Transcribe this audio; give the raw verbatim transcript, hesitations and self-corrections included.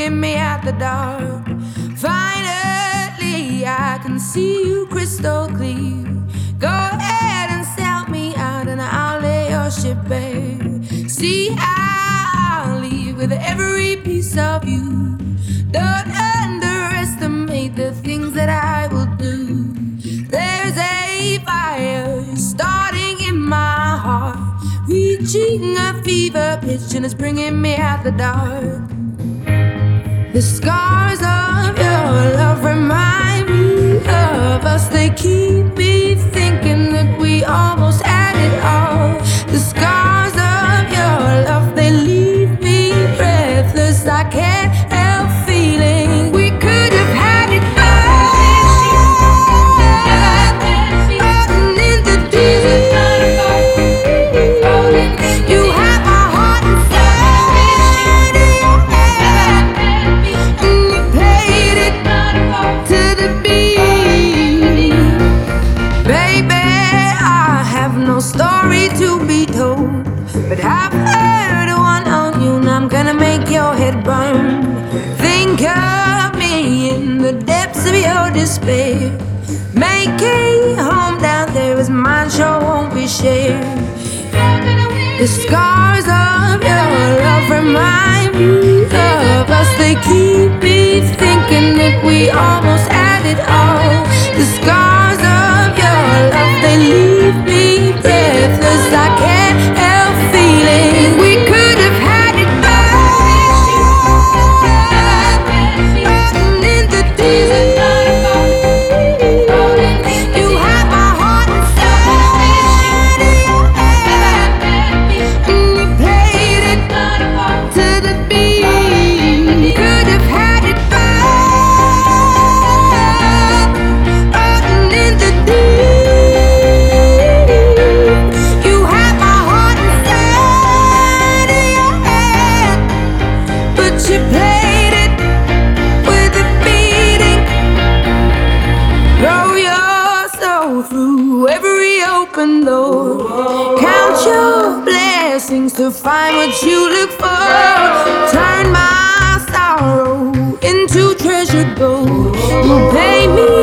bringing me out the dark. Finally, I can see you crystal clear. Go ahead and sell me out, and I'll lay your ship bare. See, I'll leave with every piece of you. Don't underestimate the things that I will do. There's a fire starting in my heart, reaching a fever pitch, and it's bringing me out the dark. The scars of your love remind me of us. They keep me thinking that we almost had it all. The scars of your love, they leave me breathless. I can't help feeling we could have had it all. Floating in the deep. You have my heart inside of your hand, and you played it to the beat. Baby, I have no story to be told, but I've heard one on you, and I'm gonna make your head burn. Think of me in the depths of your despair. Making home down there is mine, sure won't be shared. The scars of your love remind me of us. They keep me thinking that we almost had it all. The scars of your love, they leave me breathless. I can't help feeling we could have had it all. Floating in the deep. You have my heart inside of your hand, and you played it to the beat. Could have had it all. Floating in the deep. You have my heart inside of your hand, but you played it with a beating. Throw your soul through every open door. Count your blessings to find what you look for. Turn my sorrow into treasured gold. You pay me